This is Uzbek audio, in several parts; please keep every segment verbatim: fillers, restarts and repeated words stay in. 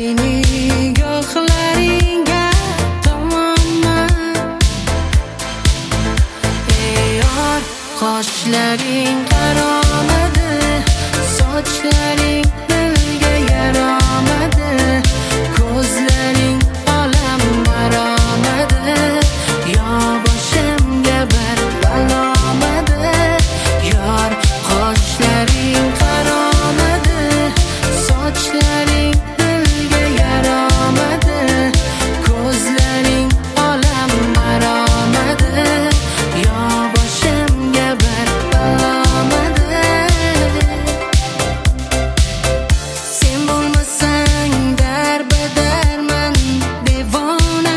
nigohlaringga tomonman. Ey yor, qoshlaring qaromadi, sochlaring dilga yaromadi, ko'zlaring olam maromadi, yo boshimga bir balomadi. Yor, qoshlaring qaromadi, sochlaring dilga yaromadi, ko'zlaring olam maromadi, yo boshimga bir balomadi. Sen bo'lmasang darbadarman devona,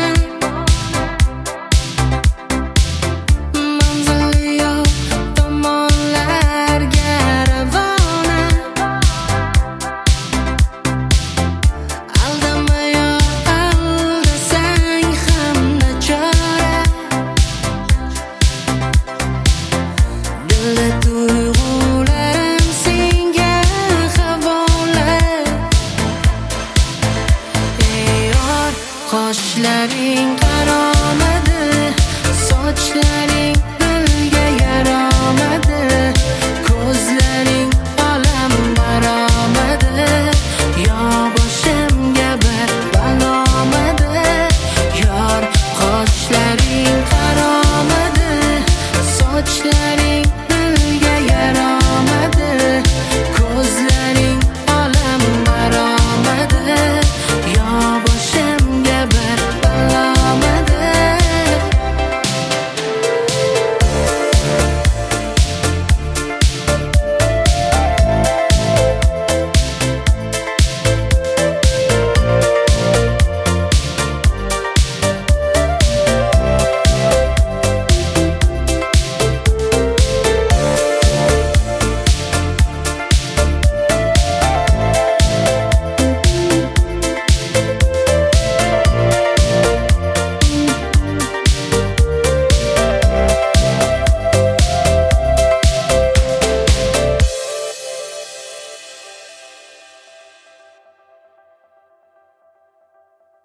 manzili yo'q tomonlarga ravona. Aldama yor, aldasang ham nachora, dilda tuyg'ularim senga havola. Ey yor, qoshlaring qaromadi, sochlaring dilga yaromadi,